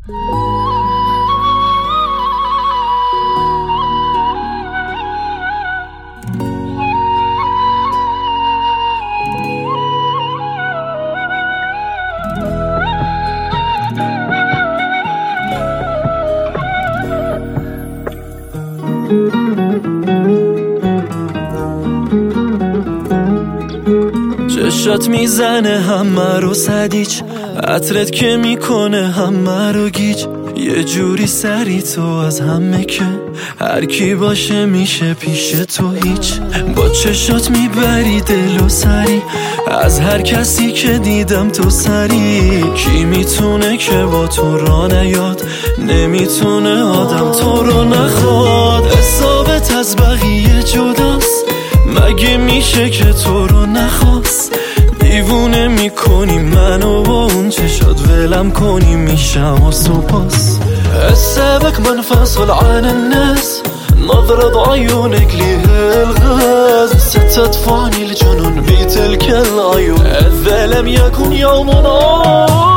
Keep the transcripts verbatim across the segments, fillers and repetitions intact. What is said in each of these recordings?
چشات میزنه همه رو سدیچ، عطرت که میکنه همه رو گیج. یه جوری سری تو از همه که هر کی باشه میشه پیش تو هیچ. با چشات میبری دل و سری از هر کسی که دیدم تو سری. کی میتونه که با تو را نیاد، نمیتونه آدم تو رو نخواد. حسابت از بقیه جداست، مگه میشه که تو رو نخواست؟ دیوونه میکنی منو با اون چشات، ولم کنی میشم و سپاس. حسابك منفصل عن الناس، نظرة عيونك ليه الغاز. ستدفعني الجنون بتلك العيون، إذا لم يكن يومنا.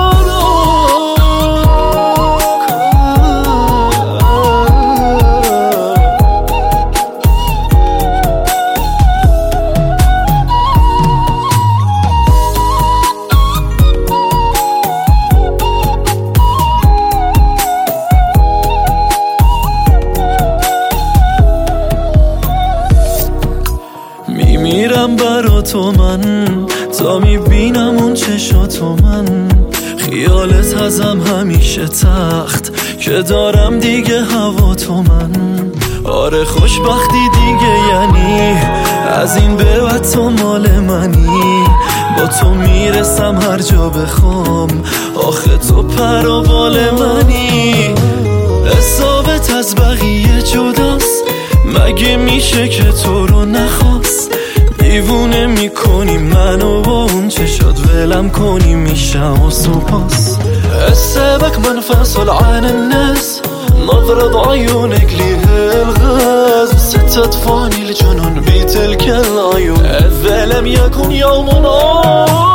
میمیرم برا تو من، تا میبینم اون چشاتو من. خیالت ازم همیشه تخت که دارم دیگه هوا تو من. آره خوشبختی دیگه یعنی از این به بعد تو مال منی. با تو میرسم هر جا بخوام، آخه تو پر و بال منی. حسابت از بقیه جداست، مگه میشه که تو رو نخواست؟ دیوونه میکنی منو با اون چشات، ولم کنی میشم و سپاس. حسابك منفصل عن الناس، نظرة عيونك ليه الغاز. ستدفعني الجنون بتلك العيون، إذا لم يكن يومنا.